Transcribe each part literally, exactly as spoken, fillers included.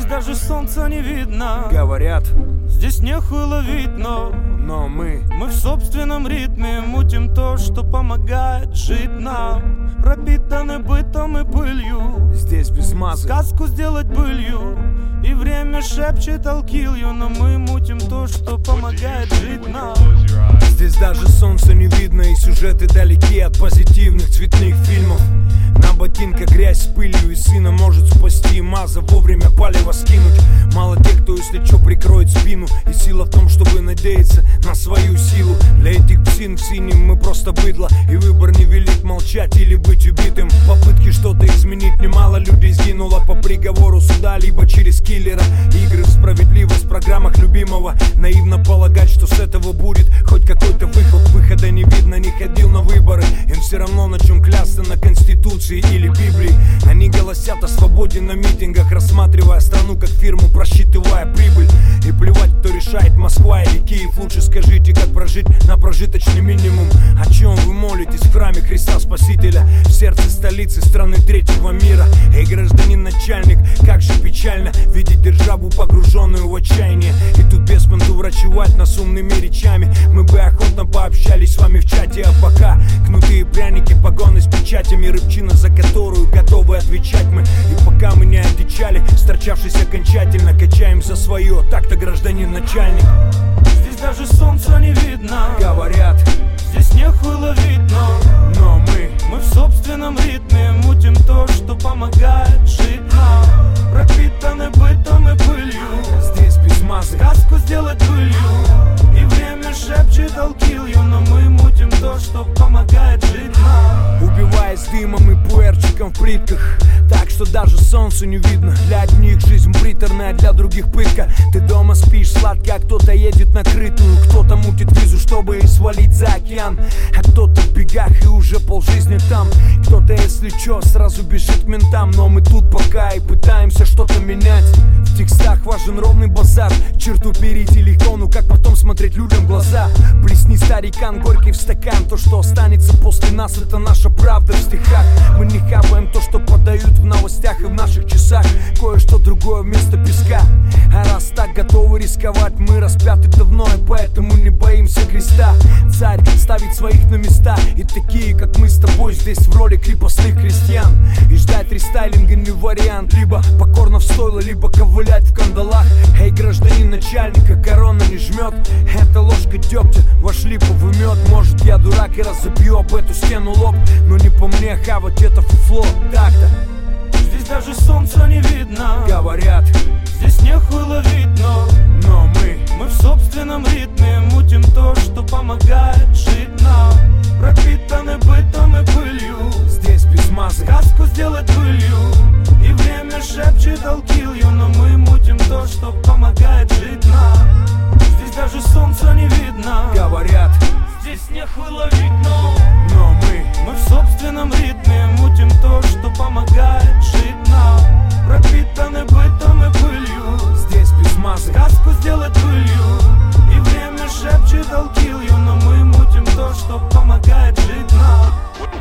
даже солнца не видно. Говорят, здесь нехуй ловить, но Но мы Мы в собственном ритме мутим то, что помогает жить нам. Пропитаны бытом и пылью, здесь без мазы. сказку сделать былью. И время шепчет I'll kill you, но мы мутим то, что помогает жить нам. Здесь даже солнца не видно, и сюжеты далеки от позитивных цветных фильмов. На ботинках грязь с пылью, и сына может спасти маза, вовремя палево скинуть. Мало тех, кто если чё прикроет спину. И сила в том, чтобы надеяться на свою силу. Для этих псин в синем мы просто быдло, и выбор не велит молчать или быть убитым. Попытки что-то изменить немало людей сгинуло по приговору суда, либо через киллера. Игры в справедливость в программах любимого. Наивно полагать, что с этого будет хоть какой-то выход. Выхода не видно, не ходил на выборы. Им все равно на чем клясться, на Конституции или Библии. Они голосят о свободе на митингах, рассматривая страну как фирму, просчитывая прибыль. И плевать, кто решает, Москва или Киев. Лучше скажите, как прожить на прожиточный минимум. О чем вы молитесь в храме Христа Спасителя, в сердце столицы страны третьего мира? Эй, гражданин начальник, как же печально видеть державу, погруженную в отчаяние. И тут без понту врачевать нас умными речами. Мы бы охотно пообщались с вами в чате, а пока кнутые пряники, погоны с печатями, рыбчина, за которую готовы отвечать мы. И пока мы не одичали, сторчавшись окончательно, качаем за свое. Так-то, гражданин начальник. Здесь даже солнца не видно. Говорят, здесь нехуй ловить, но Но мы Мы в собственном ритме мутим то, что помогает жить нам. Пропитаны бытом и пылью, здесь без мазы. сказку сделать былью. И время шепчет I'll kill you, но мы мутим то, что помогает жить нам. Убиваясь дымом и пуэрчиком в плитках, так что даже солнцу не видно. Для одних жизнь приторная, для других пытка. Ты дома спишь сладко, а кто-то едет на крытую. Кто-то мутит визу, чтобы свалить за океан, а кто-то в бегах и уже полжизни там. Кто-то, если чё, сразу бежит к ментам. Но мы тут пока и пытаемся что-то менять. В текстах важен ровный базар. Черту перейти легко, ну как потом смотреть людям в глаза? Плесни, старикан, горький в стакан. То, что останется после нас, это наша правда в стихах. Мы не хаваем то, что подают в новостях и в наших часах. Кое-что другое вместо песка. А раз так готовы рисковать, мы распяты давно, и поэтому не боимся креста. Царь ставит своих на места, и такие, как мы с тобой, здесь в роли крепостных крестьян. И ждать рестайлинга не вариант. Либо покорно в стойло, либо ковылять в кандалах. Эй, гражданин начальника, корона не жмет. Это ложка дегтя, ваш липовый мед. Может, я дурак и разобью об эту стену лоб, но не по мне хавать это фуфло. Так-то Здесь даже солнца не видно. говорят, здесь нехуй ловить, но Но мы Мы в собственном ритме мутим то, что помогает жить нам. Пропитаны бытом и пылью, здесь без мазы. сказку сделать былью. И время шепчет I'll kill you, но мы мутим то, что помогает жить нам. Здесь даже солнца не видно. Говорят, здесь нехуй ловить, но Но мы Мы в собственном ритме мутим то, что помогает жить нам. Пропитаны бытом и пылью, здесь без мазы. сказку сделать былью. И время шепчет I'll kill you, но мы мутим то, что помогает жить нам.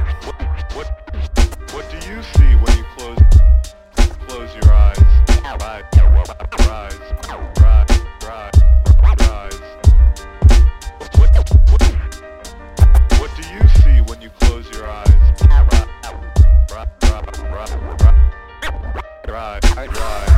What, what do you see when you close close your eyes? Rise, rise, rise, rise, rise. What, what, what do you see when you close your eyes? Rise, rise, rise, rise, rise.